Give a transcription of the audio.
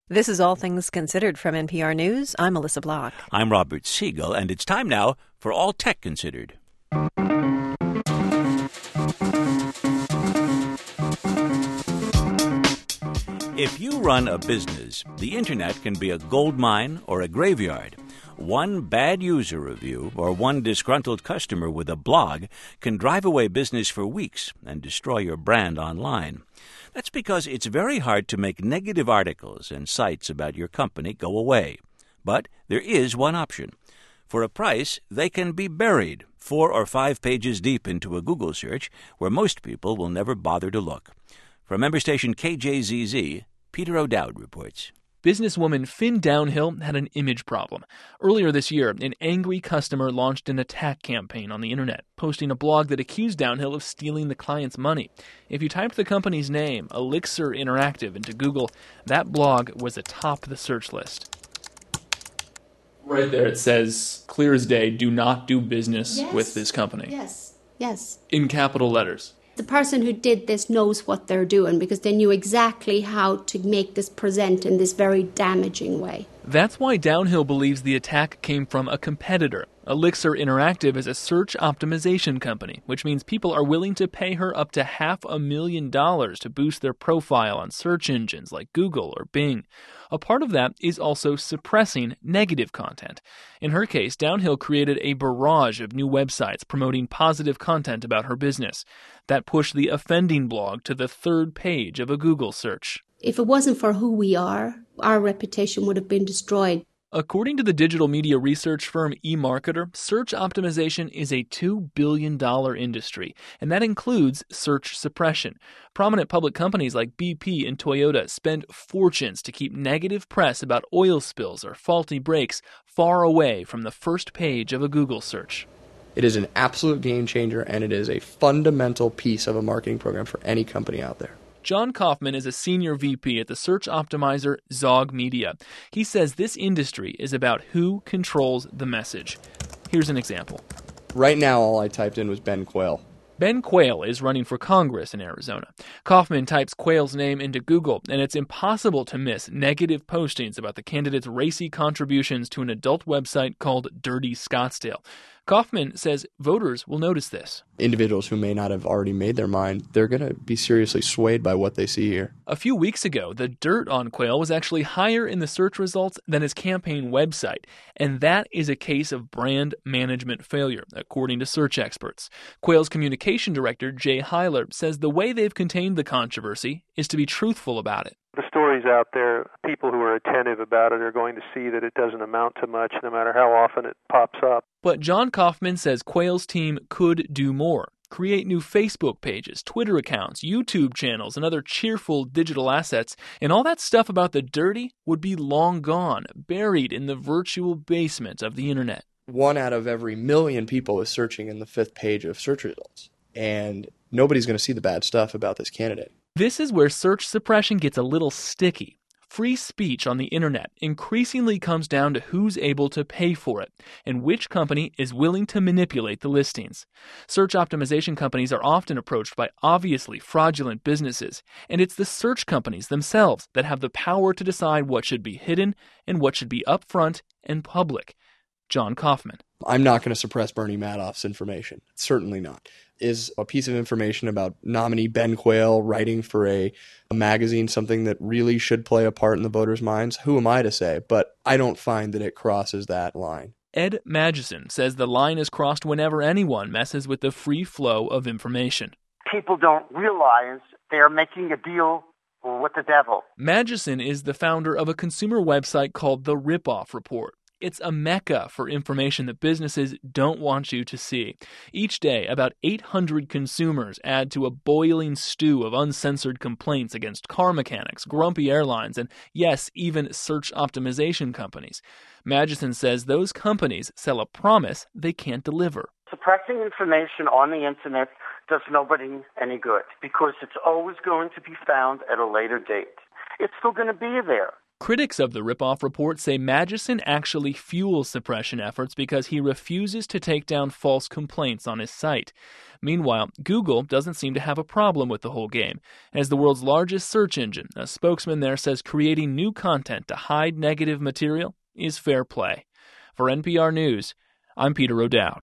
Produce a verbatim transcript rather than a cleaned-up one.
This is All Things Considered from N P R News. I'm Melissa Block. I'm Robert Siegel, and it's time now for All Tech Considered. If you run a business, the internet can be a gold mine or a graveyard. One bad user review or one disgruntled customer with a blog can drive away business for weeks and destroy your brand online. That's because it's very hard to make negative articles and sites about your company go away. But there is one option. For a price, they can be buried four or five pages deep into a Google search where most people will never bother to look. From member station K J Z Z, Peter O'Dowd reports. Businesswoman Finn Downhill had an image problem. Earlier this year, an angry customer launched an attack campaign on the internet, posting a blog that accused Downhill of stealing the client's money. If you typed the company's name, Elixir Interactive, into Google, that blog was atop the search list. Right there it says, clear as day, do not do business yes. with this company. Yes, yes. In capital letters. The person who did this knows what they're doing because they knew exactly how to make this present in this very damaging way. That's why Downhill believes the attack came from a competitor. Elixir Interactive is a search optimization company, which means people are willing to pay her up to half a million dollars to boost their profile on search engines like Google or Bing. A part of that is also suppressing negative content. In her case, Downhill created a barrage of new websites promoting positive content about her business. That pushed the offending blog to the third page of a Google search. If it wasn't for who we are, our reputation would have been destroyed. According to the digital media research firm eMarketer, search optimization is a two billion dollars industry, and that includes search suppression. Prominent public companies like B P and Toyota spend fortunes to keep negative press about oil spills or faulty brakes far away from the first page of a Google search. It is an absolute game changer, and it is a fundamental piece of a marketing program for any company out there. John Kaufman is a senior V P at the search optimizer Zog Media. He says this industry is about who controls the message. Here's an example. Right now, all I typed in was Ben Quayle. Ben Quayle is running for Congress in Arizona. Kaufman types Quayle's name into Google, and it's impossible to miss negative postings about the candidate's racy contributions to an adult website called Dirty Scottsdale. Kaufman says voters will notice this. Individuals who may not have already made their mind, they're going to be seriously swayed by what they see here. A few weeks ago, the dirt on Quayle was actually higher in the search results than his campaign website, and that is a case of brand management failure, according to search experts. Quayle's communication director, Jay Heiler, says the way they've contained the controversy is to be truthful about it. The stories out there, people who are attentive about it are going to see that it doesn't amount to much no matter how often it pops up. But John Kaufman says Quayle's team could do more. Create new Facebook pages, Twitter accounts, YouTube channels, and other cheerful digital assets. And all that stuff about the dirty would be long gone, buried in the virtual basement of the internet. One out of every million people is searching in the fifth page of search results. And nobody's going to see the bad stuff about this candidate. This is where search suppression gets a little sticky. Free speech on the internet increasingly comes down to who's able to pay for it and which company is willing to manipulate the listings. Search optimization companies are often approached by obviously fraudulent businesses, and it's the search companies themselves that have the power to decide what should be hidden and what should be upfront and public. John Kaufman. I'm not going to suppress Bernie Madoff's information. Certainly not. Is a piece of information about nominee Ben Quayle writing for a, a magazine something that really should play a part in the voters' minds? Who am I to say? But I don't find that it crosses that line. Ed Magison says the line is crossed whenever anyone messes with the free flow of information. People don't realize they're making a deal with the devil. Magison is the founder of a consumer website called The Ripoff Report. It's a mecca for information that businesses don't want you to see. Each day, about eight hundred consumers add to a boiling stew of uncensored complaints against car mechanics, grumpy airlines, and yes, even search optimization companies. Magison says those companies sell a promise they can't deliver. Suppressing information on the internet does nobody any good because it's always going to be found at a later date. It's still going to be there. Critics of the ripoff report say Magnuson actually fuels suppression efforts because he refuses to take down false complaints on his site. Meanwhile, Google doesn't seem to have a problem with the whole game. As the world's largest search engine, a spokesman there says creating new content to hide negative material is fair play. For N P R News, I'm Peter O'Dowd.